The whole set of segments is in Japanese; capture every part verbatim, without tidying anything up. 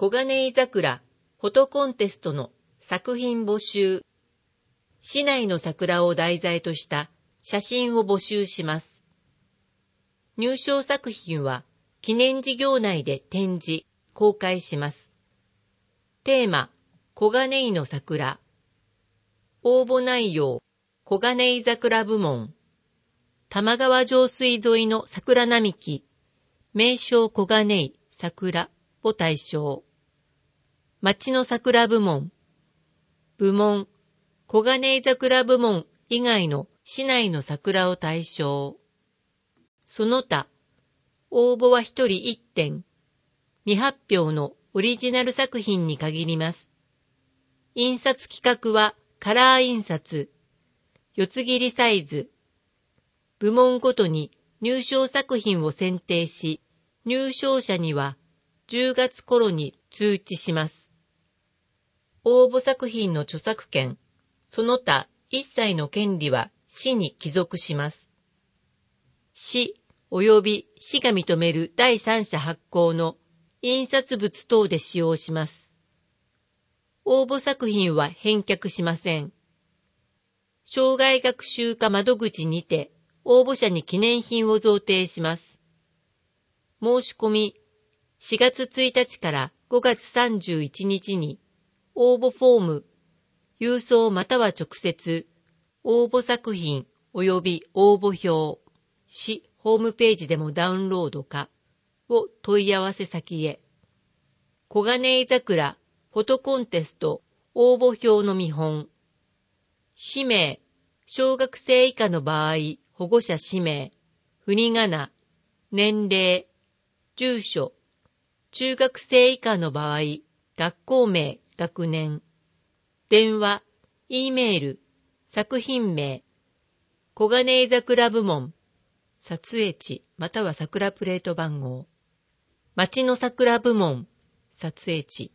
小金井桜フォトコンテストの作品募集。市内の桜を題材とした写真を募集します。入賞作品は記念事業内で展示、公開します。テーマ、小金井の桜。応募内容、小金井桜部門。玉川上水沿いの桜並木、名称小金井桜を対象。町の桜部門。部門、小金井桜部門以外の市内の桜を対象。その他、応募は一人一点。未発表のオリジナル作品に限ります。印刷企画はカラー印刷、四つ切りサイズ。部門ごとに入賞作品を選定し、入賞者にはじゅうがつ頃に通知します。応募作品の著作権、その他一切の権利は市に帰属します。市及び市が認める第三者発行の印刷物等で使用します。応募作品は返却しません。生涯学習課窓口にて応募者に記念品を贈呈します。申し込みしがつついたちからごがつさんじゅういちにちに応募フォーム、郵送または直接、応募作品及び応募表、市ホームページでもダウンロードかを問い合わせ先へ。小金井桜フォトコンテスト応募表の見本。氏名、小学生以下の場合、保護者氏名、振り仮名、年齢、住所、中学生以下の場合、学校名、学年、電話、Eメール、作品名、小金井桜部門、撮影地または桜プレート番号、町の桜部門、撮影地、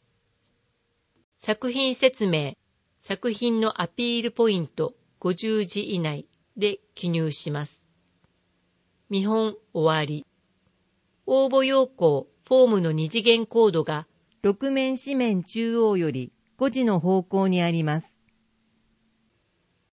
作品説明、作品のアピールポイントごじゅうじ以内で記入します。見本終わり。応募要項フォームの二次元コードがろく面四面中央よりごじの方向にあります。